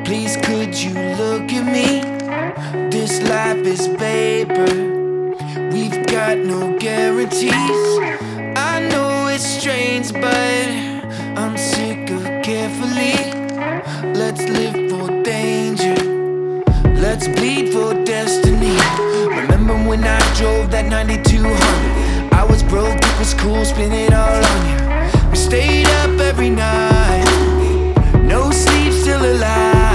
Please could you look at me? This life is paper, we've got no guarantees. I know it's strange, but I'm sick of carefully. Let's live for danger, let's bleed for destiny. Remember when I drove that 9200? I was broke, it was cool, spin it all on you. We stayed up every night